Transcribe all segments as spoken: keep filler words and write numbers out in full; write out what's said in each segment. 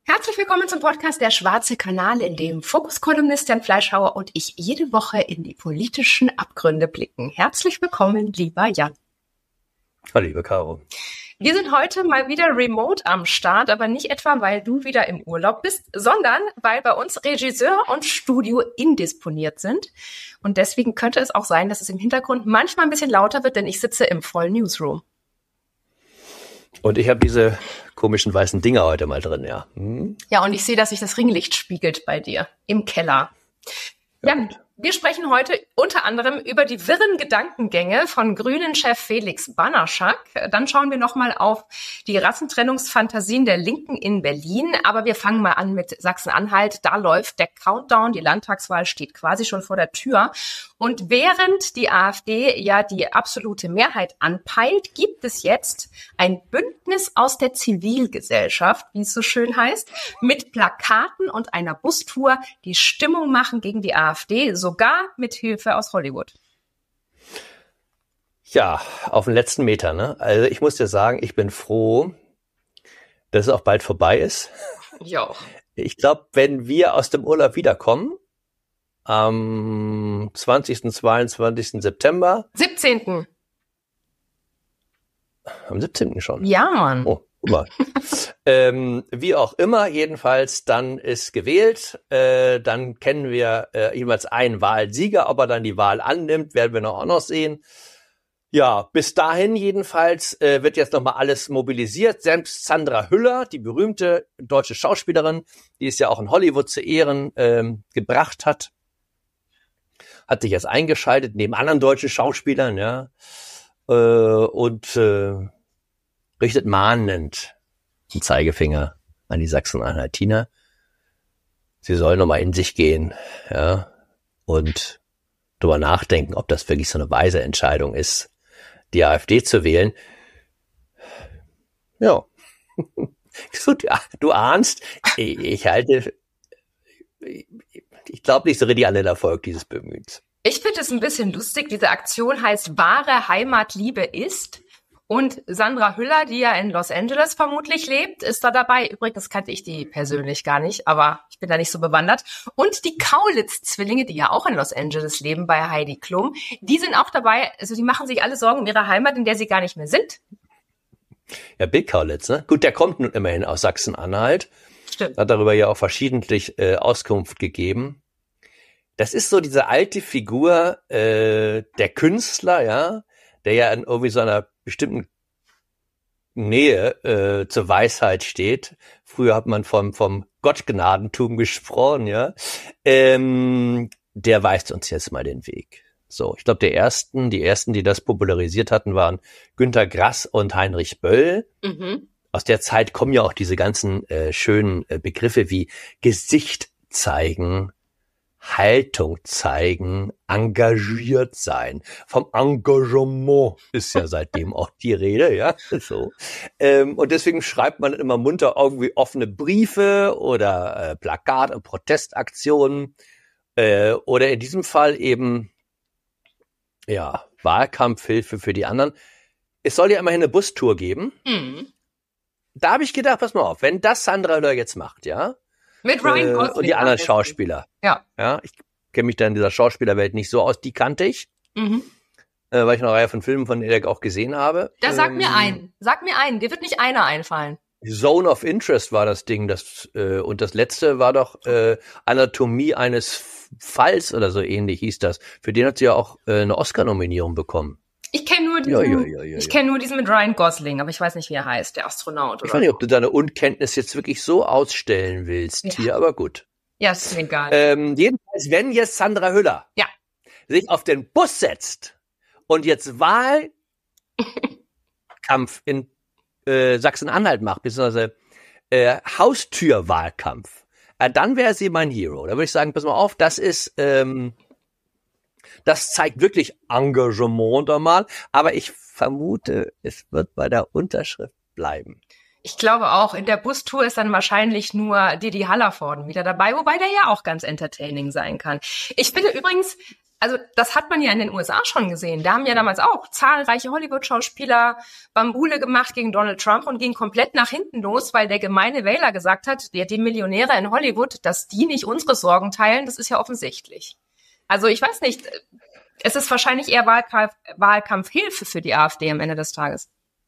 Herzlich willkommen zum Podcast Der Schwarze Kanal, in dem Fokus-Kolumnist Jan Fleischhauer und ich jede Woche in die politischen Abgründe blicken. Herzlich willkommen, lieber Jan. Hallo, liebe Caro. Wir sind heute mal wieder remote am Start, aber nicht etwa, weil du wieder im Urlaub bist, sondern weil bei uns Regisseur und Studio indisponiert sind. Und deswegen könnte es auch sein, dass es im Hintergrund manchmal ein bisschen lauter wird, denn ich sitze im vollen Newsroom. Und ich habe diese komischen weißen Dinger heute mal drin, ja. Hm? Ja, und ich sehe, dass sich das Ringlicht spiegelt bei dir im Keller. Ja, ja, wir sprechen heute unter anderem über die wirren Gedankengänge von Grünen-Chef Felix Banaschak. Dann schauen wir nochmal auf die Rassentrennungsfantasien der Linken in Berlin. Aber wir fangen mal an mit Sachsen-Anhalt. Da läuft der Countdown. Die Landtagswahl steht quasi schon vor der Tür. Und während die AfD ja die absolute Mehrheit anpeilt, gibt es jetzt ein Bündnis aus der Zivilgesellschaft, wie es so schön heißt, mit Plakaten und einer Bustour, die Stimmung machen gegen die AfD, sogar mit Hilfe aus Hollywood. Ja, auf den letzten Meter, ne? Also ich muss dir sagen, ich bin froh, dass es auch bald vorbei ist. Ja. Ich glaube, wenn wir aus dem Urlaub wiederkommen, am zwanzigsten, zweiundzwanzigsten September. siebzehnten Am siebzehnten schon? Ja, Mann. Oh, guck mal. ähm, wie auch immer, jedenfalls, dann ist gewählt. Äh, dann kennen wir äh, jeweils einen Wahlsieger. Ob er dann die Wahl annimmt, werden wir noch auch noch sehen. Ja, bis dahin jedenfalls äh, wird jetzt nochmal alles mobilisiert. Selbst Sandra Hüller, die berühmte deutsche Schauspielerin, die es ja auch in Hollywood zu Ehren ähm, gebracht hat, hat sich jetzt eingeschaltet, neben anderen deutschen Schauspielern, ja, äh, und äh, richtet mahnend den Zeigefinger an die Sachsen-Anhaltiner. Sie sollen nochmal in sich gehen, ja, und drüber nachdenken, ob das wirklich so eine weise Entscheidung ist, die AfD zu wählen. Ja, du ahnst, ich halte, ich glaube nicht so richtig an den Erfolg dieses Bemühens. Ich finde es ein bisschen lustig. Diese Aktion heißt Wahre Heimatliebe ist. Und Sandra Hüller, die ja in Los Angeles vermutlich lebt, ist da dabei. Übrigens kannte ich die persönlich gar nicht, aber ich bin da nicht so bewandert. Und die Kaulitz-Zwillinge, die ja auch in Los Angeles leben, bei Heidi Klum, die sind auch dabei. Also die machen sich alle Sorgen um ihre Heimat, in der sie gar nicht mehr sind. Ja, Bill Kaulitz, ne? Gut, der kommt nun immerhin aus Sachsen-Anhalt. Stimmt. Hat darüber ja auch verschiedentlich äh, Auskunft gegeben. Das ist so diese alte Figur, äh, der Künstler, ja, der ja in irgendwie so einer bestimmten Nähe äh, zur Weisheit steht. Früher hat man vom vom Gottgnadentum gesprochen, ja. Ähm, der weist uns jetzt mal den Weg. So, ich glaube, der ersten, die ersten, die das popularisiert hatten, waren Günter Grass und Heinrich Böll. Mhm. Aus der Zeit kommen ja auch diese ganzen äh, schönen äh, Begriffe wie Gesicht zeigen, Haltung zeigen, engagiert sein. Vom Engagement ist ja seitdem auch die Rede, ja, so. Ähm, und deswegen schreibt man immer munter irgendwie offene Briefe oder äh, Plakat- und Protestaktionen äh, oder in diesem Fall eben, ja, Wahlkampfhilfe für die anderen. Es soll ja immerhin eine Bustour geben. Mhm. Da habe ich gedacht, pass mal auf, wenn das Sandra Hüller jetzt macht, ja, mit Ryan Gosling. Und die anderen Schauspieler. Ja. Ja, ich kenne mich da in dieser Schauspielerwelt nicht so aus. Die kannte ich, mhm. äh, weil ich eine Reihe von Filmen von Edek auch gesehen habe. Da sag ähm, mir einen. Sag mir einen. Dir wird nicht einer einfallen. Zone of Interest war das Ding. Das äh, und das letzte war doch äh, Anatomie eines Falls oder so ähnlich hieß das. Für den hat sie ja auch äh, eine Oscar-Nominierung bekommen. Ich kenne nur diesen, ja, ja, ja, ja, ich kenne nur diesen mit Ryan Gosling, aber ich weiß nicht, wie er heißt, der Astronaut. Oder ich weiß nicht, ob du deine Unkenntnis jetzt wirklich so ausstellen willst ja. hier, aber gut. Ja, ist mir egal. Ähm, jedenfalls, wenn jetzt Sandra Hüller ja. sich auf den Bus setzt und jetzt Wahlkampf in äh, Sachsen-Anhalt macht, beziehungsweise äh, Haustürwahlkampf, äh, dann wäre sie mein Hero. Da würde ich sagen, pass mal auf, das ist... Ähm, Das zeigt wirklich Engagement da mal, aber ich vermute, es wird bei der Unterschrift bleiben. Ich glaube auch, in der Bustour ist dann wahrscheinlich nur Didi Hallervorden wieder dabei, wobei der ja auch ganz entertaining sein kann. Ich finde übrigens, Also das hat man ja in den U S A schon gesehen. Da haben ja damals auch zahlreiche Hollywood-Schauspieler Bambule gemacht gegen Donald Trump und ging komplett nach hinten los, weil der gemeine Wähler gesagt hat, die, die Millionäre in Hollywood, dass die nicht unsere Sorgen teilen, das ist ja offensichtlich. Also ich weiß nicht, es ist wahrscheinlich eher Wahlkampf, Wahlkampfhilfe für die AfD am Ende des Tages.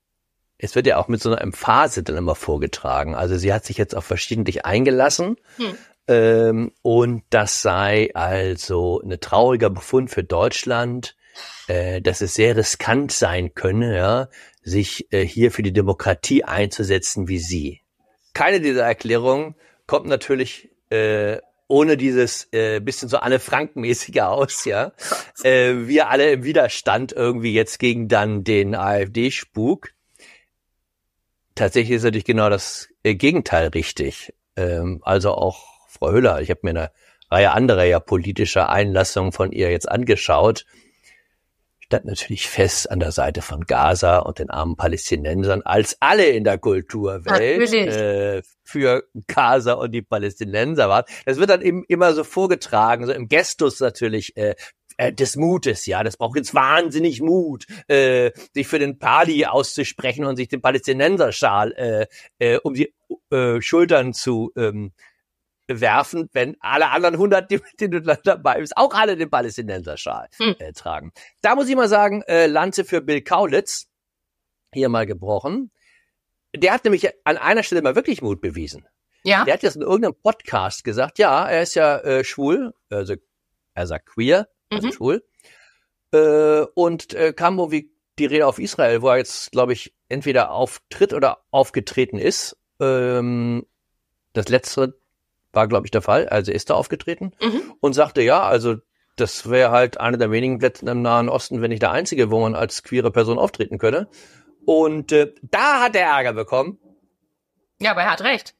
Es wird ja auch mit so einer Emphase dann immer vorgetragen. Also sie hat sich jetzt auf verschiedentlich eingelassen. Hm. Ähm, und das sei also ein trauriger Befund für Deutschland, äh, dass es sehr riskant sein könne, ja, sich äh, hier für die Demokratie einzusetzen wie sie. Keine dieser Erklärungen kommt natürlich äh, ohne dieses äh, bisschen so Anne Frank-mäßige aus, ja. Äh, wir alle im Widerstand irgendwie jetzt gegen dann den AfD-Spuk. Tatsächlich ist natürlich genau das äh, Gegenteil richtig. Ähm, also auch Frau Hüller, ich habe mir eine Reihe anderer ja politischer Einlassungen von ihr jetzt angeschaut, stand natürlich fest an der Seite von Gaza und den armen Palästinensern, als alle in der Kulturwelt äh, für Gaza und die Palästinenser waren. Das wird dann eben immer so vorgetragen, so im Gestus natürlich äh, äh, des Mutes, ja, das braucht jetzt wahnsinnig Mut, äh, sich für den Pali auszusprechen und sich den Palästinenserschal äh, äh, um die äh, Schultern zu ähm, werfen, wenn alle anderen hundert, die mit den dabei ist, auch alle den Palästinenserschal hm. äh, tragen. Da muss ich mal sagen, äh, Lanze für Bill Kaulitz, hier mal gebrochen. Der hat nämlich an einer Stelle mal wirklich Mut bewiesen. Ja. Der hat jetzt in irgendeinem Podcast gesagt, ja, er ist ja äh, schwul, also er sagt queer, also mhm. schwul, äh, und äh, kam irgendwie die Rede auf Israel, wo er jetzt, glaube ich, entweder auftritt oder aufgetreten ist. Ähm, das letztere war, glaube ich, der Fall. Also ist er aufgetreten mhm. und sagte, ja, also das wäre halt eine der wenigen Plätze im Nahen Osten, wenn nicht der einzige, wo man als queere Person auftreten könne. Und äh, da hat er Ärger bekommen. Ja, aber er hat recht.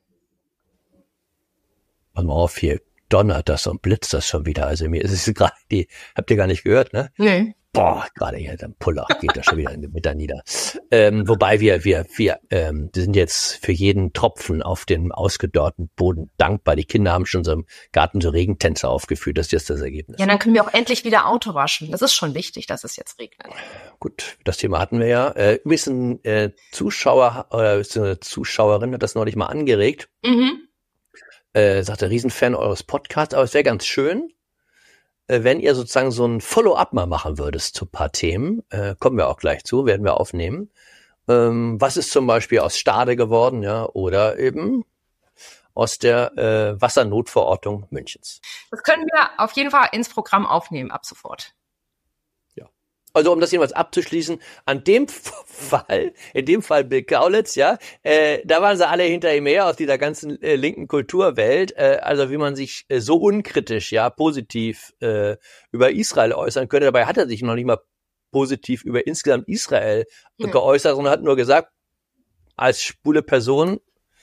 Pass mal auf, hier donnert das und blitzt das schon wieder. Also mir ist es gerade, die habt ihr gar nicht gehört, ne? Nee. Boah, gerade hier, der Puller geht da schon wieder mit da nieder. Ähm, wobei wir, wir, wir, ähm, wir sind jetzt für jeden Tropfen auf dem ausgedörrten Boden dankbar. Die Kinder haben schon so im Garten so Regentänze aufgeführt. Das ist jetzt das Ergebnis. Ja, dann können wir auch endlich wieder Auto waschen. Das ist schon wichtig, dass es jetzt regnet. Gut, das Thema hatten wir ja. Äh, übrigens ein äh, Zuschauer oder eine Zuschauerin hat das neulich mal angeregt. Mhm. Äh, sagte, Riesenfan eures Podcasts, aber es wäre ganz schön, wenn ihr sozusagen so ein Follow-up mal machen würdest zu ein paar Themen, äh, kommen wir auch gleich zu, werden wir aufnehmen. Ähm, was ist zum Beispiel aus Stade geworden, ja, oder eben aus der äh, Wassernotverordnung Münchens. Das können wir auf jeden Fall ins Programm aufnehmen, ab sofort. Ja. Also um das jedenfalls abzuschließen, an dem Fall, in dem Fall Bill Kaulitz, ja, äh, da waren sie alle hinter ihm her aus dieser ganzen äh, linken Kulturwelt, äh, also wie man sich äh, so unkritisch, ja, positiv äh, über Israel äußern könnte. Dabei hat er sich noch nicht mal positiv über insgesamt Israel hm. geäußert, sondern hat nur gesagt, als schwule Person,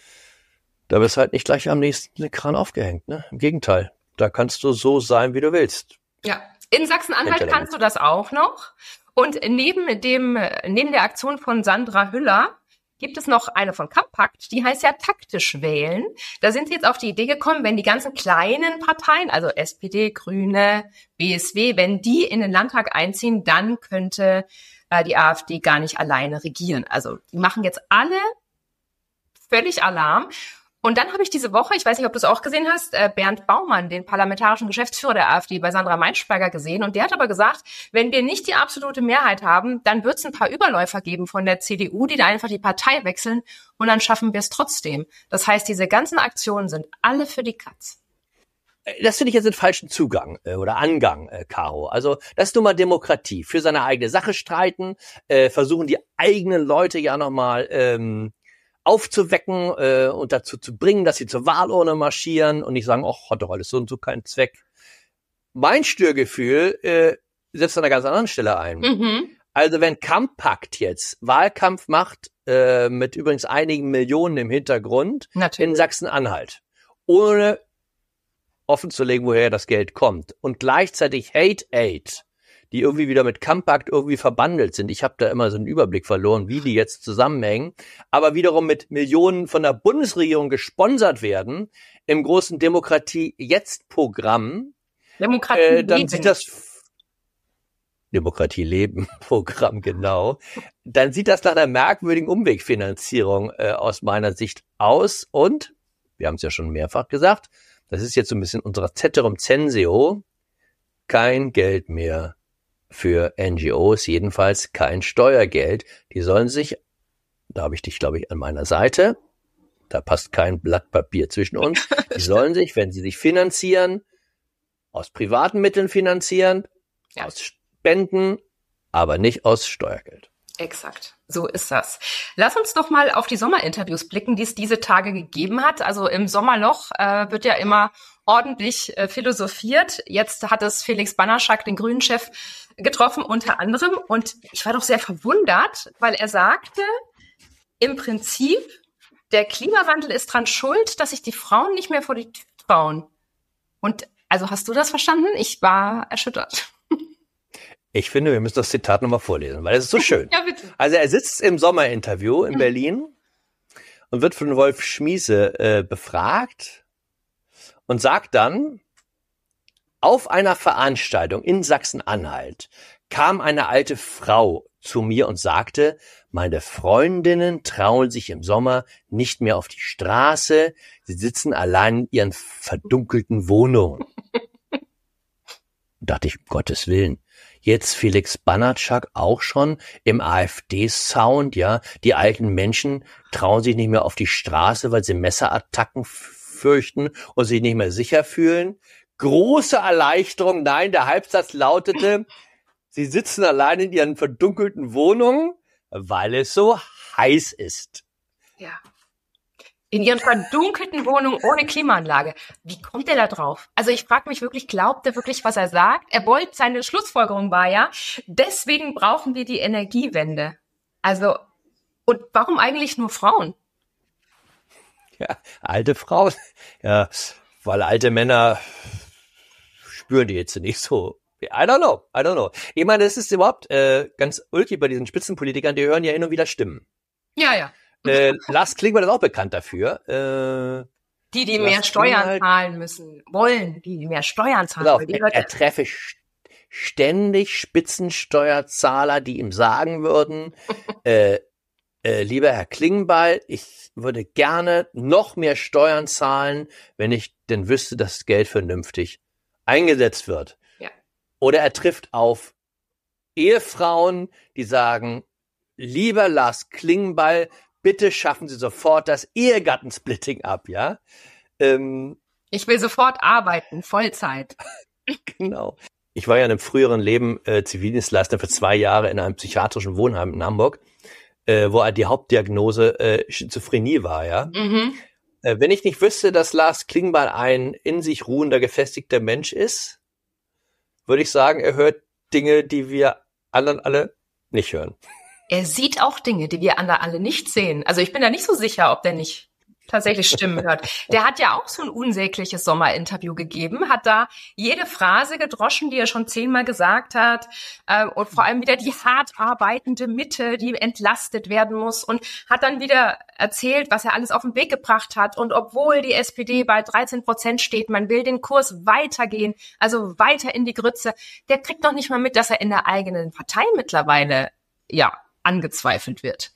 da wirst du halt nicht gleich am nächsten Kran aufgehängt, ne? Im Gegenteil, da kannst du so sein, wie du willst. Ja. In Sachsen-Anhalt kannst du das auch noch. Und neben dem, neben der Aktion von Sandra Hüller gibt es noch eine von Kampakt, die heißt ja taktisch wählen. Da sind sie jetzt auf die Idee gekommen, wenn die ganzen kleinen Parteien, also S P D, Grüne, B S W, wenn die in den Landtag einziehen, dann könnte äh, die AfD gar nicht alleine regieren. Also die machen jetzt alle völlig Alarm. Und dann habe ich diese Woche, ich weiß nicht, ob du es auch gesehen hast, Bernd Baumann, den parlamentarischen Geschäftsführer der AfD, bei Sandra Maischberger gesehen. Und der hat aber gesagt, wenn wir nicht die absolute Mehrheit haben, dann wird es ein paar Überläufer geben von der C D U, die da einfach die Partei wechseln und dann schaffen wir es trotzdem. Das heißt, diese ganzen Aktionen sind alle für die Katz. Das finde ich jetzt den falschen Zugang äh, oder Angang, äh, Caro. Also das ist nun mal Demokratie. Für seine eigene Sache streiten, äh, versuchen die eigenen Leute ja nochmal ähm, aufzuwecken äh, und dazu zu bringen, dass sie zur Wahlurne marschieren und nicht sagen, ach, hat doch alles so und so keinen Zweck. Mein Störgefühl äh, setzt an einer ganz anderen Stelle ein. Mhm. Also wenn Kampakt jetzt Wahlkampf macht, äh, mit übrigens einigen Millionen im Hintergrund, natürlich, in Sachsen-Anhalt, ohne offenzulegen, woher das Geld kommt, und gleichzeitig Hate Aid, die irgendwie wieder mit Kampakt irgendwie verbandelt sind. Ich habe da immer so einen Überblick verloren, wie die jetzt zusammenhängen, aber wiederum mit Millionen von der Bundesregierung gesponsert werden, im großen Demokratie-Jetzt-Programm, Demokratie äh, dann sieht das Demokratie leben Programm, genau, dann sieht das nach einer merkwürdigen Umwegfinanzierung äh, aus meiner Sicht aus. Und, wir haben es ja schon mehrfach gesagt, das ist jetzt so ein bisschen unser Ceterum Censeo, kein Geld mehr für N G Os, jedenfalls kein Steuergeld. Die sollen sich, da habe ich dich, glaube ich, an meiner Seite, da passt kein Blatt Papier zwischen uns, die sollen sich, wenn sie sich finanzieren, aus privaten Mitteln finanzieren, ja. aus Spenden, aber nicht aus Steuergeld. Exakt, so ist das. Lass uns doch mal auf die Sommerinterviews blicken, die es diese Tage gegeben hat. Also im Sommerloch äh, wird ja immer ordentlich äh, philosophiert. Jetzt hat es Felix Banaschak, den Grünen-Chef, getroffen unter anderem. Und ich war doch sehr verwundert, weil er sagte, im Prinzip, der Klimawandel ist dran schuld, dass sich die Frauen nicht mehr vor die Tür trauen. Und also hast du das verstanden? Ich war erschüttert. Ich finde, wir müssen das Zitat nochmal vorlesen, weil es ist so schön. Ja, bitte. Also er sitzt im Sommerinterview in Berlin und wird von Wolf Schmiese äh, befragt und sagt dann, auf einer Veranstaltung in Sachsen-Anhalt kam eine alte Frau zu mir und sagte, meine Freundinnen trauen sich im Sommer nicht mehr auf die Straße, sie sitzen allein in ihren verdunkelten Wohnungen. Da dachte ich, um Gottes Willen. Jetzt Felix Banaschak auch schon im AfD-Sound, ja. Die alten Menschen trauen sich nicht mehr auf die Straße, weil sie Messerattacken fürchten und sich nicht mehr sicher fühlen. Große Erleichterung. Nein, der Halbsatz lautete, sie sitzen allein in ihren verdunkelten Wohnungen, weil es so heiß ist. Ja. In ihren verdunkelten Wohnungen ohne Klimaanlage. Wie kommt er da drauf? Also ich frage mich wirklich, glaubt er wirklich, was er sagt? Er wollte, seine Schlussfolgerung war ja, deswegen brauchen wir die Energiewende. Also, und warum eigentlich nur Frauen? Ja, alte Frauen. Ja, weil alte Männer spüren die jetzt nicht so. I don't know, I don't know. Ich meine, das ist überhaupt äh, ganz ulkig bei diesen Spitzenpolitikern, die hören ja hin und wieder Stimmen. Ja, ja. Äh, Lars Klingbeil ist auch bekannt dafür. Äh, die, die mehr Steuern zahlen müssen, wollen, die mehr Steuern zahlen wollen. Die er, er treffe st- ständig Spitzensteuerzahler, die ihm sagen würden, äh, äh, lieber Herr Klingbeil, ich würde gerne noch mehr Steuern zahlen, wenn ich denn wüsste, dass das Geld vernünftig eingesetzt wird. Ja. Oder er trifft auf Ehefrauen, die sagen, lieber Lars Klingbeil, bitte schaffen Sie sofort das Ehegattensplitting ab, ja? Ähm, ich will sofort arbeiten, Vollzeit. Genau. Ich war ja in einem früheren Leben äh, Zivildienstleister für zwei Jahre in einem psychiatrischen Wohnheim in Hamburg, äh, wo die Hauptdiagnose äh, Schizophrenie war, ja? Mhm. Äh, wenn ich nicht wüsste, dass Lars Klingbeil ein in sich ruhender, gefestigter Mensch ist, würde ich sagen, er hört Dinge, die wir anderen alle nicht hören. Er sieht auch Dinge, die wir andere alle nicht sehen. Also ich bin da nicht so sicher, ob der nicht tatsächlich Stimmen hört. Der hat ja auch so ein unsägliches Sommerinterview gegeben, hat da jede Phrase gedroschen, die er schon zehnmal gesagt hat, äh, und vor allem wieder die hart arbeitende Mitte, die entlastet werden muss, und hat dann wieder erzählt, was er alles auf den Weg gebracht hat. Und obwohl die S P D bei dreizehn Prozent steht, man will den Kurs weitergehen, also weiter in die Grütze. Der kriegt doch nicht mal mit, dass er in der eigenen Partei mittlerweile, ja, angezweifelt wird.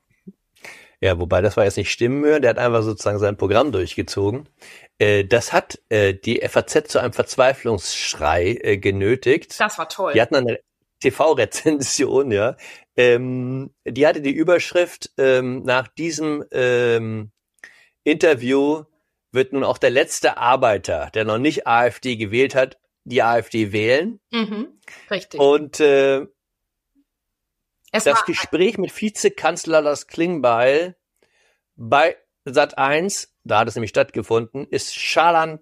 Ja, wobei das war jetzt nicht Stimmenhören, der hat einfach sozusagen sein Programm durchgezogen. Äh, das hat äh, die F A Z zu einem Verzweiflungsschrei äh, genötigt. Das war toll. Die hatten eine T V-Rezension, ja. Ähm, die hatte die Überschrift, ähm, nach diesem ähm, Interview wird nun auch der letzte Arbeiter, der noch nicht AfD gewählt hat, die AfD wählen. Mhm, richtig. Und äh, Es das war Gespräch mit Vizekanzler Lars Klingbeil bei Sat eins, da hat es nämlich stattgefunden, ist Scharlan-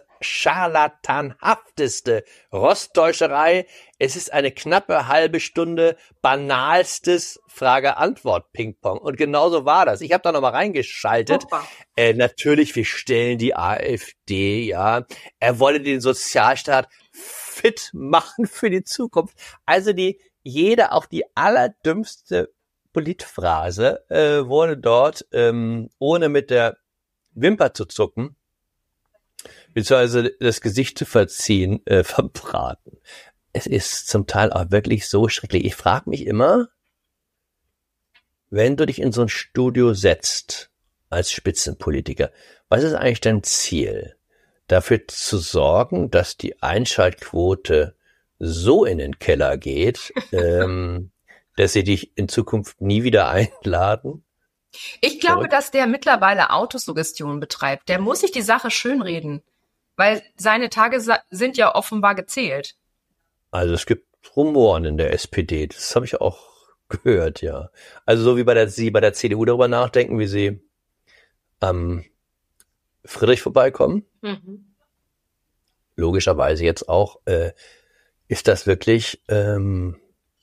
scharlatanhafteste Rostdeutscherei. Es ist eine knappe halbe Stunde banalstes Frage-Antwort-Ping-Pong. Und genauso war das. Ich habe da nochmal reingeschaltet. Äh, natürlich, wir stellen die AfD, ja. Er wolle den Sozialstaat fit machen für die Zukunft. Also die jede, auch die allerdümmste Politphrase äh, wurde dort, ähm, ohne mit der Wimper zu zucken, beziehungsweise das Gesicht zu verziehen, äh, verbraten. es ist zum Teil auch wirklich so schrecklich. Ich frage mich immer, wenn du dich in so ein Studio setzt als Spitzenpolitiker, was ist eigentlich dein Ziel? Dafür zu sorgen, dass die Einschaltquote so in den Keller geht, ähm, dass sie dich in Zukunft nie wieder einladen? Ich glaube, Verrückt. dass der mittlerweile Autosuggestion betreibt. Der muss sich die Sache schönreden, weil seine Tage sind ja offenbar gezählt. Also es gibt Rumoren in der S P D, das habe ich auch gehört, ja. Also so wie bei der, Sie bei der C D U darüber nachdenken, wie sie am Friedrich vorbeikommen. Mhm. Logischerweise jetzt auch, äh, ist das wirklich ähm,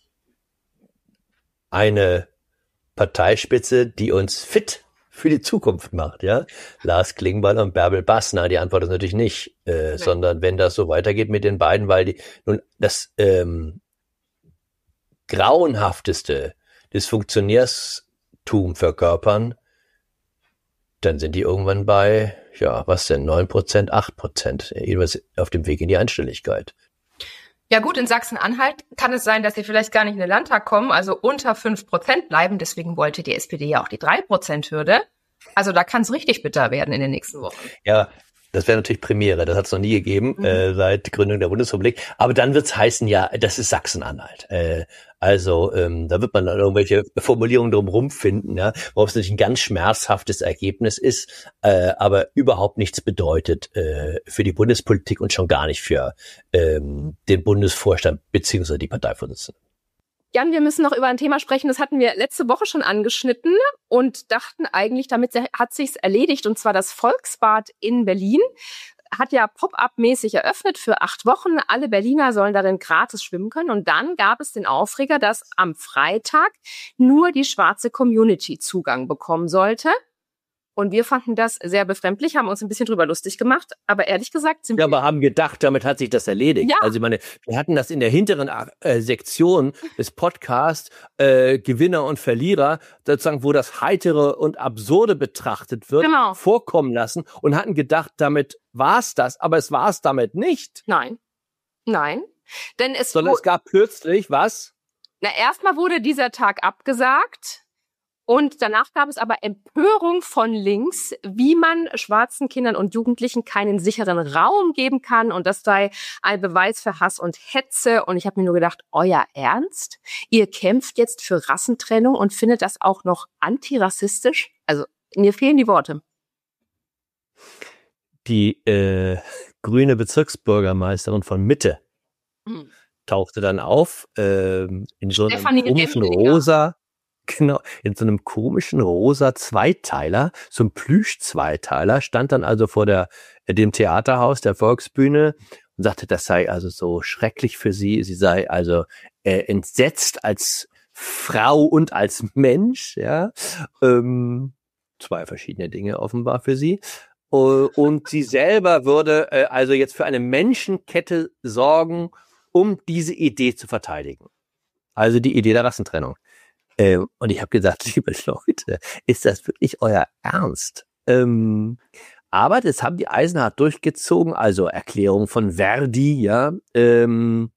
eine Parteispitze, die uns fit für die Zukunft macht, ja? Lars Klingbeil und Bärbel Bassner, die Antwort ist natürlich nicht, äh, sondern wenn das so weitergeht mit den beiden, weil die nun das ähm, grauenhafteste des Funktionärstum verkörpern, dann sind die irgendwann bei, ja, was denn, neun Prozent, acht Prozent, jedenfalls auf dem Weg in die Einstelligkeit. Ja gut, in Sachsen-Anhalt kann es sein, dass sie vielleicht gar nicht in den Landtag kommen, also unter fünf Prozent bleiben. Deswegen wollte die S P D ja auch die drei Prozent Hürde. Also da kann es richtig bitter werden in den nächsten Wochen. Ja, das wäre natürlich Premiere. Das hat es noch nie gegeben, mhm. äh, seit Gründung der Bundesrepublik. Aber dann wird es heißen, ja, das ist Sachsen-Anhalt. Äh, also ähm, da wird man dann irgendwelche Formulierungen drumherum finden, ja, worauf es natürlich ein ganz schmerzhaftes Ergebnis ist, äh, aber überhaupt nichts bedeutet äh, für die Bundespolitik und schon gar nicht für ähm, den Bundesvorstand beziehungsweise die Parteivorsitzenden. Jan, wir müssen noch über ein Thema sprechen, das hatten wir letzte Woche schon angeschnitten und dachten eigentlich, damit hat sich's erledigt, und zwar das Volksbad in Berlin hat ja Pop-up-mäßig eröffnet für acht Wochen. Alle Berliner sollen darin gratis schwimmen können. Und dann gab es den Aufreger, dass am Freitag nur die schwarze Community Zugang bekommen sollte. Und wir fanden das sehr befremdlich, haben uns ein bisschen drüber lustig gemacht. Aber ehrlich gesagt sind ja, wir... Ja, aber haben gedacht, damit hat sich das erledigt. Ja. Also ich meine, wir hatten das in der hinteren äh, Sektion des Podcasts, äh, Gewinner und Verlierer, sozusagen, wo das Heitere und Absurde betrachtet wird, genau. vorkommen lassen und hatten gedacht, damit war's das. Aber es war's damit nicht. Nein, nein. Denn es, Sondern es gab plötzlich was? Na, erstmal wurde dieser Tag abgesagt. Und danach gab es aber Empörung von links, wie man schwarzen Kindern und Jugendlichen keinen sicheren Raum geben kann. Und das sei ein Beweis für Hass und Hetze. Und ich habe mir nur gedacht, euer Ernst? Ihr kämpft jetzt für Rassentrennung und findet das auch noch antirassistisch? Also mir fehlen die Worte. Die äh, grüne Bezirksbürgermeisterin von Mitte hm. tauchte dann auf äh, in so einem Stefanie komischen rosa... Genau, in so einem komischen rosa Zweiteiler, so ein Plüsch-Zweiteiler, stand dann also vor der dem Theaterhaus der Volksbühne und sagte, das sei also so schrecklich für sie. Sie sei also äh, entsetzt als Frau und als Mensch, ja. Ähm, zwei verschiedene Dinge offenbar für sie. Uh, und sie selber würde äh, also jetzt für eine Menschenkette sorgen, um diese Idee zu verteidigen. Also die Idee der Rassentrennung. Ähm, und ich habe gesagt, liebe Leute, ist das wirklich euer Ernst? Ähm, aber das haben die Eisenhardt durchgezogen, also Erklärung von Verdi, ja, ähm,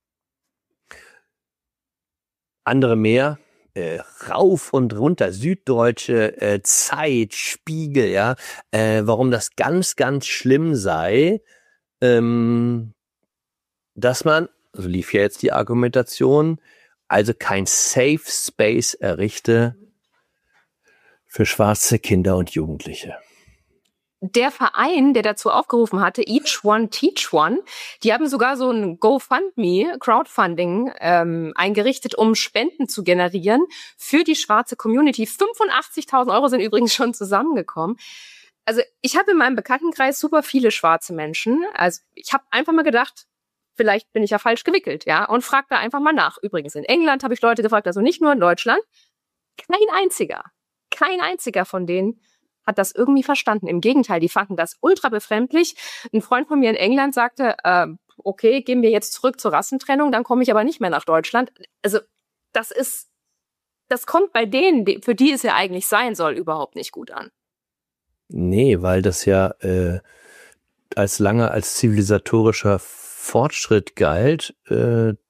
andere mehr, äh, rauf und runter, Süddeutsche, äh, Zeit, Spiegel, ja, äh, warum das ganz, ganz schlimm sei, ähm, dass man, so lief ja jetzt die Argumentation, also kein Safe Space errichte für schwarze Kinder und Jugendliche. Der Verein, der dazu aufgerufen hatte, Each One Teach One, die haben sogar so ein GoFundMe, Crowdfunding, ähm, eingerichtet, um Spenden zu generieren für die schwarze Community. fünfundachtzigtausend Euro sind übrigens schon zusammengekommen. Also ich habe in meinem Bekanntenkreis super viele schwarze Menschen. Also ich habe einfach mal gedacht, vielleicht bin ich ja falsch gewickelt, ja, und frag da einfach mal nach. Übrigens, in England habe ich Leute gefragt, also nicht nur in Deutschland. Kein einziger, kein einziger von denen hat das irgendwie verstanden. Im Gegenteil, die fanden das ultra befremdlich. Ein Freund von mir in England sagte, äh, okay, gehen wir jetzt zurück zur Rassentrennung, dann komme ich aber nicht mehr nach Deutschland. Also das ist, das kommt bei denen, für die es ja eigentlich sein soll, überhaupt nicht gut an. Nee, weil das ja äh, als lange als zivilisatorischer Fortschritt galt, äh,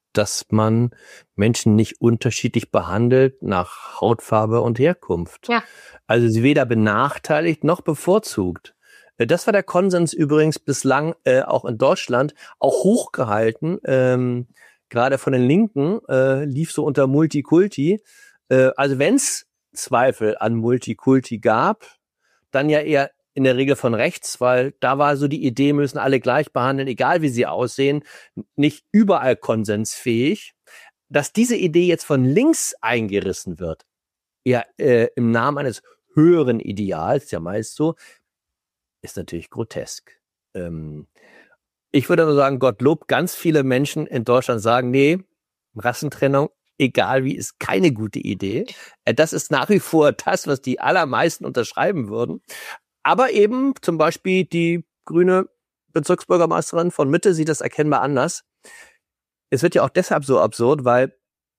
dass man Menschen nicht unterschiedlich behandelt nach Hautfarbe und Herkunft. Ja. Also sie weder benachteiligt noch bevorzugt. Das war der Konsens übrigens bislang äh, auch in Deutschland, auch hochgehalten, ähm, gerade von den Linken, äh, lief so unter Multikulti. Äh, also wenn es Zweifel an Multikulti gab, dann ja eher in der Regel von rechts, weil da war so die Idee, müssen alle gleich behandeln, egal wie sie aussehen, nicht überall konsensfähig. Dass diese Idee jetzt von links eingerissen wird, ja äh, im Namen eines höheren Ideals, ja meist so, ist natürlich grotesk. Ähm, ich würde nur sagen, Gottlob, ganz viele Menschen in Deutschland sagen, nee, Rassentrennung, egal wie, ist keine gute Idee. Äh, das ist nach wie vor das, was die allermeisten unterschreiben würden. Aber eben zum Beispiel die grüne Bezirksbürgermeisterin von Mitte sieht das erkennbar anders. Es wird ja auch deshalb so absurd, weil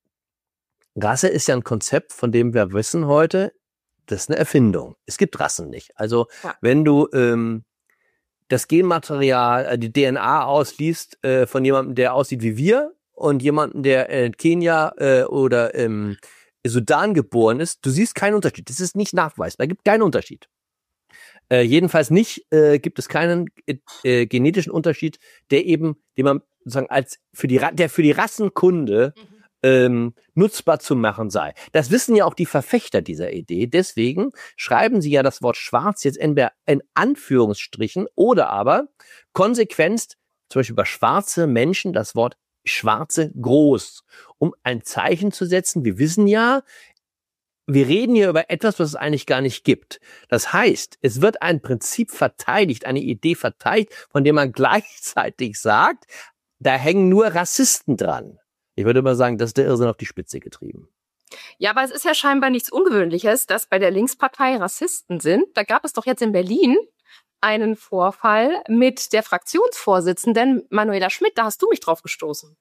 Rasse ist ja ein Konzept, von dem wir wissen heute, das ist eine Erfindung. Es gibt Rassen nicht. Also ja. wenn du ähm, das Genmaterial, die D N A ausliest äh, von jemandem, der aussieht wie wir und jemandem, der in Kenia äh, oder im Sudan geboren ist, du siehst keinen Unterschied. Das ist nicht nachweisbar. Es gibt keinen Unterschied. Äh, jedenfalls nicht äh, gibt es keinen äh, genetischen Unterschied, der eben, den man sozusagen als für die der für die Rassenkunde mhm. ähm, nutzbar zu machen sei. Das wissen ja auch die Verfechter dieser Idee. Deswegen schreiben sie ja das Wort Schwarz jetzt entweder in Anführungsstrichen oder aber konsequent, zum Beispiel bei schwarze Menschen, das Wort Schwarze groß, um ein Zeichen zu setzen. Wir wissen ja, wir reden hier über etwas, was es eigentlich gar nicht gibt. Das heißt, es wird ein Prinzip verteidigt, eine Idee verteidigt, von der man gleichzeitig sagt, da hängen nur Rassisten dran. Ich würde mal sagen, das ist der Irrsinn auf die Spitze getrieben. Ja, aber es ist ja scheinbar nichts Ungewöhnliches, dass bei der Linkspartei Rassisten sind. Da gab es doch jetzt in Berlin einen Vorfall mit der Fraktionsvorsitzenden Manuela Schmidt. Da hast du mich drauf gestoßen.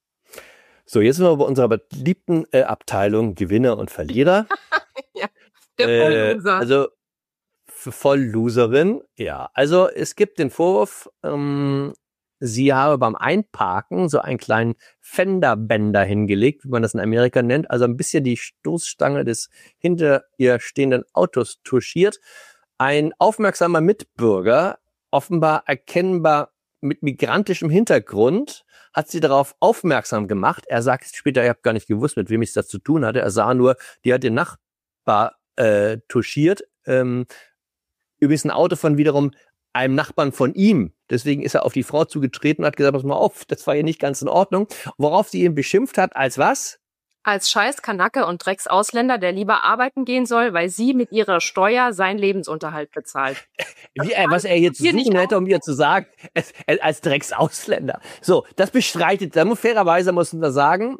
So, jetzt sind wir bei unserer beliebten äh, Abteilung Gewinner und Verlierer. Ja, der Vollloser. Äh, also Vollloserin, ja. Also es gibt den Vorwurf, ähm, sie habe beim Einparken so einen kleinen Fenderbänder hingelegt, wie man das in Amerika nennt, also ein bisschen die Stoßstange des hinter ihr stehenden Autos touchiert. Ein aufmerksamer Mitbürger, offenbar erkennbar mit migrantischem Hintergrund, hat sie darauf aufmerksam gemacht. Er sagt später, ich habe gar nicht gewusst, mit wem ich das zu tun hatte. Er sah nur, die hat den Nachbar äh, touchiert. Ähm, übrigens ein Auto von wiederum einem Nachbarn von ihm. Deswegen ist er auf die Frau zugetreten und hat gesagt, pass mal auf, das war hier nicht ganz in Ordnung. Worauf sie ihn beschimpft hat, als was? Als scheiß Kanacke und Drecksausländer, der lieber arbeiten gehen soll, weil sie mit ihrer Steuer seinen Lebensunterhalt bezahlt. Wie, äh, was er jetzt zu suchen hätte, um ihr zu sagen, es, es, als Drecksausländer. So, das bestreitet, da muss fairerweise müssen wir sagen,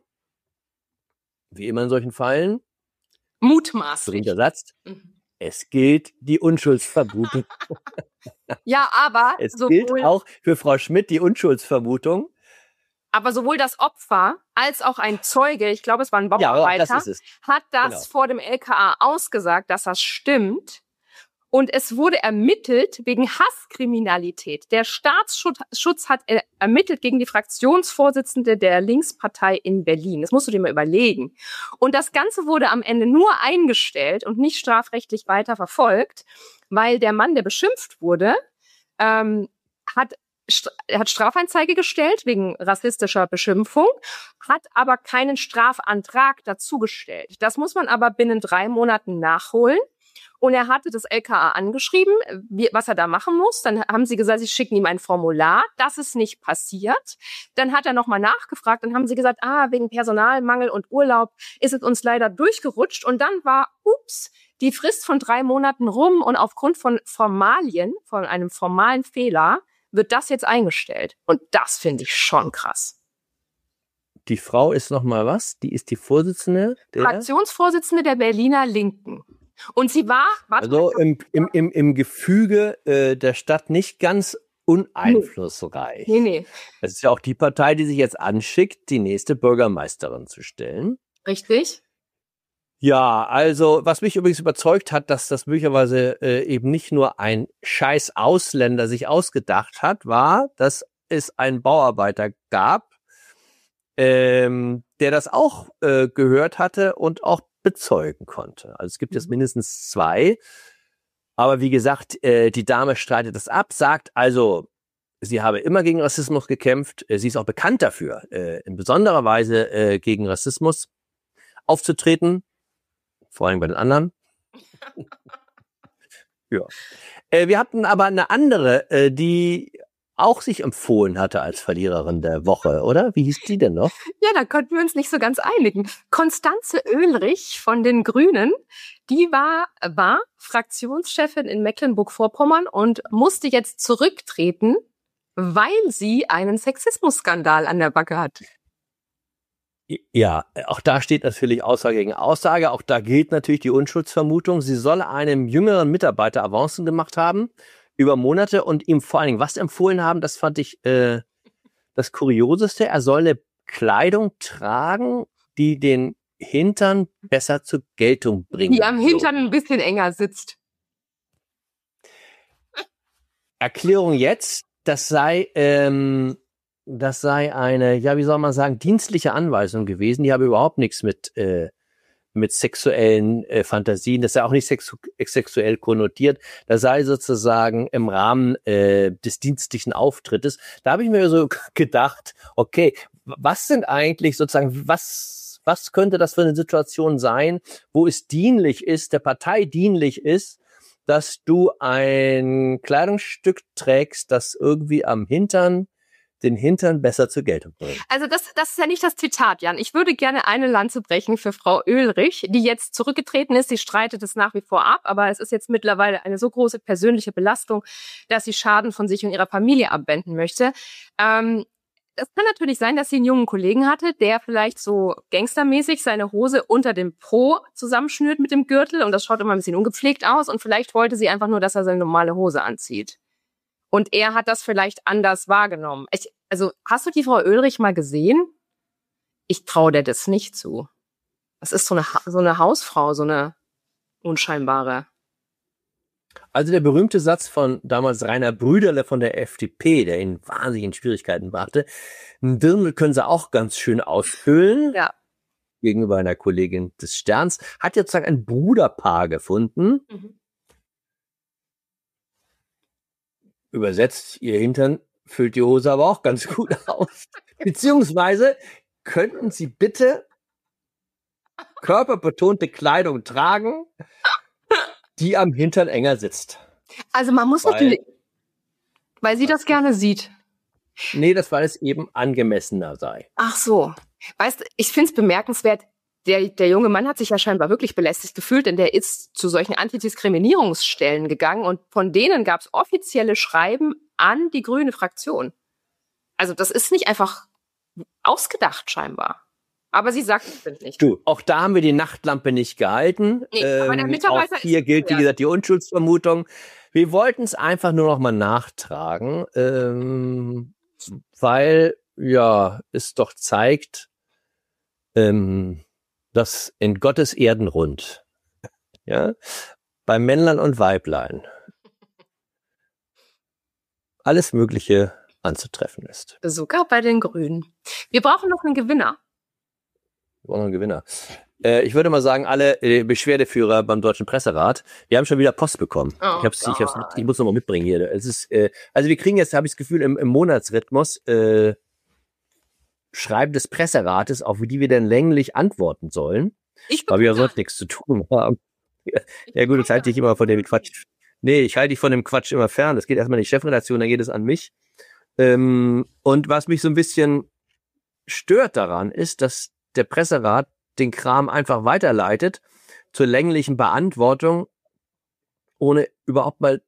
wie immer in solchen Fallen, mutmaßlich. Der Satz, mhm. Es gilt die Unschuldsvermutung. Ja, aber es gilt auch für Frau Schmidt die Unschuldsvermutung. Aber sowohl das Opfer als auch ein Zeuge, ich glaube, es war ein Bauarbeiter, ja, das hat das genau. vor dem L K A ausgesagt, dass das stimmt. Und es wurde ermittelt wegen Hasskriminalität. Der Staatsschutz hat ermittelt gegen die Fraktionsvorsitzende der Linkspartei in Berlin. Das musst du dir mal überlegen. Und das Ganze wurde am Ende nur eingestellt und nicht strafrechtlich weiter verfolgt, weil der Mann, der beschimpft wurde, ähm, hat Er hat Strafeinzeige gestellt wegen rassistischer Beschimpfung, hat aber keinen Strafantrag dazu gestellt. Das muss man aber binnen drei Monaten nachholen. Und er hatte das L K A angeschrieben, wie, was er da machen muss. Dann haben sie gesagt, sie schicken ihm ein Formular. Das ist nicht passiert. Dann hat er nochmal nachgefragt. Dann haben sie gesagt, ah, wegen Personalmangel und Urlaub ist es uns leider durchgerutscht. Und dann war, ups, die Frist von drei Monaten rum. Und aufgrund von Formalien, von einem formalen Fehler, wird das jetzt eingestellt. Und das finde ich schon krass. Die Frau ist noch mal was? Die ist die Vorsitzende der Fraktionsvorsitzende der Berliner Linken. Und sie war... Also im, im, im, im Gefüge äh, der Stadt nicht ganz uneinflussreich. Nee, nee. Das ist ja auch die Partei, die sich jetzt anschickt, die nächste Bürgermeisterin zu stellen. Richtig. Ja, also was mich übrigens überzeugt hat, dass das möglicherweise äh, eben nicht nur ein scheiß Ausländer sich ausgedacht hat, war, dass es einen Bauarbeiter gab, ähm, der das auch äh, gehört hatte und auch bezeugen konnte. Also es gibt jetzt mindestens zwei. Aber wie gesagt, äh, die Dame streitet das ab, sagt also, sie habe immer gegen Rassismus gekämpft. Sie ist auch bekannt dafür, äh, in besonderer Weise äh, gegen Rassismus aufzutreten. Vor allem bei den anderen. Ja. Äh, wir hatten aber eine andere, äh, die auch sich empfohlen hatte als Verliererin der Woche, oder? Wie hieß die denn noch? Ja, da konnten wir uns nicht so ganz einigen. Konstanze Oehlrich von den Grünen, die war, war Fraktionschefin in Mecklenburg-Vorpommern und musste jetzt zurücktreten, weil sie einen Sexismusskandal an der Backe hat. Ja, auch da steht natürlich Aussage gegen Aussage. Auch da gilt natürlich die Unschuldsvermutung. Sie soll einem jüngeren Mitarbeiter Avancen gemacht haben über Monate und ihm vor allen Dingen was empfohlen haben. Das fand ich äh, das Kurioseste. Er soll eine Kleidung tragen, die den Hintern besser zur Geltung bringt. Die am Hintern ein bisschen enger sitzt. Erklärung jetzt, das sei, ähm, das sei eine, ja, wie soll man sagen, dienstliche Anweisung gewesen. Die habe überhaupt nichts mit, äh, mit sexuellen äh, Fantasien, das sei auch nicht sexu sexuell konnotiert. Das sei sozusagen im Rahmen äh, des dienstlichen Auftrittes. Da habe ich mir so gedacht, okay, was sind eigentlich sozusagen, was, was könnte das für eine Situation sein, wo es dienlich ist, der Partei dienlich ist, dass du ein Kleidungsstück trägst, das irgendwie am Hintern den Hintern besser zur Geltung bringt. Also das, das ist ja nicht das Zitat, Jan. Ich würde gerne eine Lanze brechen für Frau Oehlrich, die jetzt zurückgetreten ist. Sie streitet es nach wie vor ab, aber es ist jetzt mittlerweile eine so große persönliche Belastung, dass sie Schaden von sich und ihrer Familie abwenden möchte. Ähm, es kann natürlich sein, dass sie einen jungen Kollegen hatte, der vielleicht so gangstermäßig seine Hose unter dem Po zusammenschnürt mit dem Gürtel und das schaut immer ein bisschen ungepflegt aus und vielleicht wollte sie einfach nur, dass er seine normale Hose anzieht. Und er hat das vielleicht anders wahrgenommen. Ich, also, hast du die Frau Oehlrich mal gesehen? Ich traue dir das nicht zu. Das ist so eine, so eine Hausfrau, so eine unscheinbare. Also der berühmte Satz von damals Rainer Brüderle von der F D P, der ihn wahnsinnig in Schwierigkeiten brachte. Ein Dirndl können sie auch ganz schön ausfüllen. Ja. Gegenüber einer Kollegin des Sterns. Hat jetzt sozusagen ein Bruderpaar gefunden. Mhm. Übersetzt, ihr Hintern füllt die Hose aber auch ganz gut aus. Beziehungsweise könnten Sie bitte körperbetonte Kleidung tragen, die am Hintern enger sitzt. Also man muss weil, natürlich, weil sie das gerne sieht. Nee, das weil es eben angemessener sei. Ach so. Weißt du, ich finde es bemerkenswert, der, der junge Mann hat sich ja scheinbar wirklich belästigt gefühlt, denn der ist zu solchen Antidiskriminierungsstellen gegangen und von denen gab es offizielle Schreiben an die grüne Fraktion. Also das ist nicht einfach ausgedacht scheinbar. Aber sie sagt es nicht. Du, auch da haben wir die Nachtlampe nicht gehalten. Nee, aber der Mitarbeiter auch hier ist gilt, wie gesagt, die Unschuldsvermutung. Wir wollten es einfach nur noch mal nachtragen, ähm, weil ja es doch zeigt, ähm, dass in Gottes Erden rund, ja, bei Männlein und Weiblein alles Mögliche anzutreffen ist. Sogar bei den Grünen. Wir brauchen noch einen Gewinner. Wir brauchen noch einen Gewinner. Äh, ich würde mal sagen, alle äh, Beschwerdeführer beim Deutschen Presserat, wir haben schon wieder Post bekommen. Oh, ich, hab's, ich, hab's, ich muss noch mal mitbringen hier. Es ist, äh, also wir kriegen jetzt, habe ich das Gefühl, im, im Monatsrhythmus äh, Schreiben des Presserates, auf die wir dann länglich antworten sollen, Ich weil wir ja sonst nichts zu tun haben. Ja gut, jetzt halte ich immer von dem Quatsch. Nee, ich halte dich von dem Quatsch immer fern. Das geht erstmal in die Chefredaktion, dann geht es an mich. Ähm, und was mich so ein bisschen stört daran, ist, dass der Presserat den Kram einfach weiterleitet zur länglichen Beantwortung, ohne überhaupt mal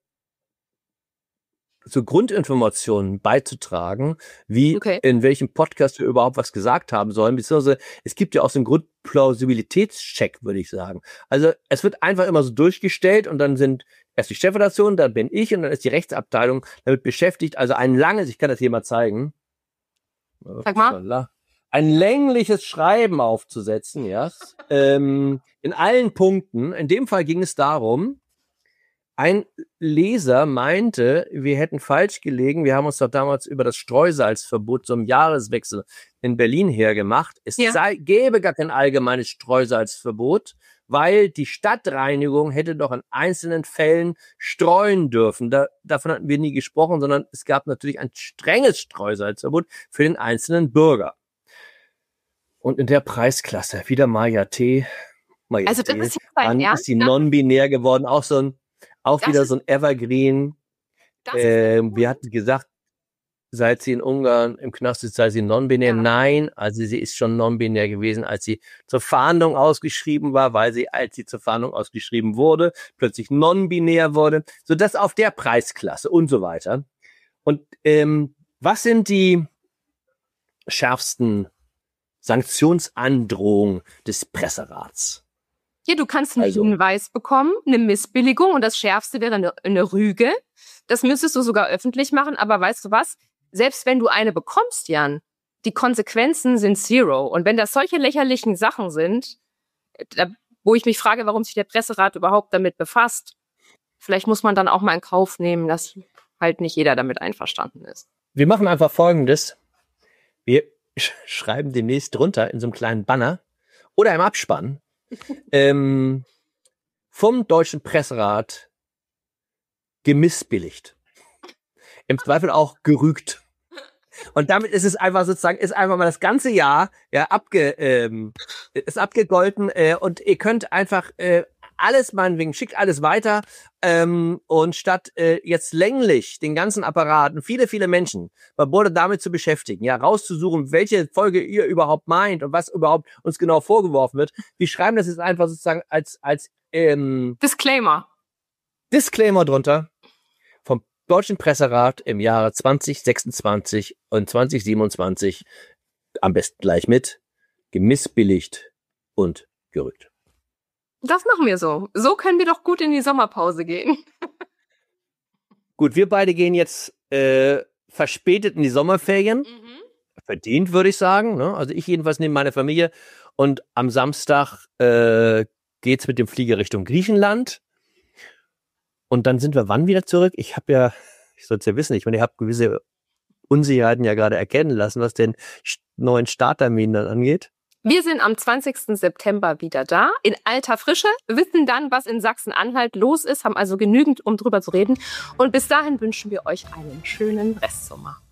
so Grundinformationen beizutragen, wie Okay. in welchem Podcast wir überhaupt was gesagt haben sollen, beziehungsweise es gibt ja auch so einen Grundplausibilitätscheck, würde ich sagen. Also es wird einfach immer so durchgestellt und dann sind erst die Chefredaktion, dann bin ich und dann ist die Rechtsabteilung damit beschäftigt, also ein langes, ich kann das hier mal zeigen, Sag mal. ein längliches Schreiben aufzusetzen, ja, ähm, in allen Punkten. In dem Fall ging es darum, ein Leser meinte, wir hätten falsch gelegen. Wir haben uns doch damals über das Streusalzverbot zum Jahreswechsel in Berlin hergemacht. Es Ja. sei, gäbe gar kein allgemeines Streusalzverbot, weil die Stadtreinigung hätte doch in einzelnen Fällen streuen dürfen. Da, davon hatten wir nie gesprochen, sondern es gab natürlich ein strenges Streusalzverbot für den einzelnen Bürger. Und in der Preisklasse wieder Maya T. Maya Also das T. ist jetzt dein Wann Ernst? ist die non-binär geworden? Auch so ein, auch Das wieder ist- so ein Evergreen. Das ist Ähm, wir hatten gesagt, seit sie in Ungarn im Knast ist, sei sie non-binär. Ja. Nein, also sie ist schon non-binär gewesen, als sie zur Fahndung ausgeschrieben war, weil sie, als sie zur Fahndung ausgeschrieben wurde, plötzlich non-binär wurde. So das auf der Preisklasse und so weiter. Und ähm, was sind die schärfsten Sanktionsandrohungen des Presserats? Hier, du kannst einen Also- Hinweis bekommen, eine Missbilligung und das Schärfste wäre eine, eine Rüge. Das müsstest du sogar öffentlich machen, aber weißt du was? Selbst wenn du eine bekommst, Jan, die Konsequenzen sind zero. Und wenn das solche lächerlichen Sachen sind, da, wo ich mich frage, warum sich der Presserat überhaupt damit befasst, vielleicht muss man dann auch mal in Kauf nehmen, dass halt nicht jeder damit einverstanden ist. Wir machen einfach Folgendes. Wir sch- schreiben demnächst drunter in so einem kleinen Banner oder im Abspann ähm, vom Deutschen Presserat gemissbilligt. Im Zweifel auch gerügt. Und damit ist es einfach sozusagen, ist einfach mal das ganze Jahr ja abge, ähm, ist abgegolten äh, und ihr könnt einfach äh, alles meinetwegen, schickt alles weiter ähm, und statt äh, jetzt länglich den ganzen Apparaten, viele, viele Menschen, man wurde damit zu beschäftigen, ja, rauszusuchen, welche Folge ihr überhaupt meint und was überhaupt uns genau vorgeworfen wird. Wir schreiben das jetzt einfach sozusagen als, als ähm, Disclaimer. Disclaimer drunter vom Deutschen Presserat im Jahre zwanzig sechsundzwanzig und zwanzig siebenundzwanzig am besten gleich mit gemissbilligt und gerügt. Das machen wir so. So können wir doch gut in die Sommerpause gehen. Gut, wir beide gehen jetzt äh, verspätet in die Sommerferien. Verdient, würde ich sagen. Ne? Also ich jedenfalls nehme meine Familie. Und am Samstag äh, geht's mit dem Flieger Richtung Griechenland. Und dann sind wir wann wieder zurück? Ich habe ja, ich soll es ja wissen, ich meine, ihr habt gewisse Unsicherheiten ja gerade erkennen lassen, was den st- neuen Starttermin dann angeht. Wir sind am zwanzigsten September wieder da, in alter Frische, wissen dann, was in Sachsen-Anhalt los ist, haben also genügend, um drüber zu reden. Und bis dahin wünschen wir euch einen schönen Restsommer.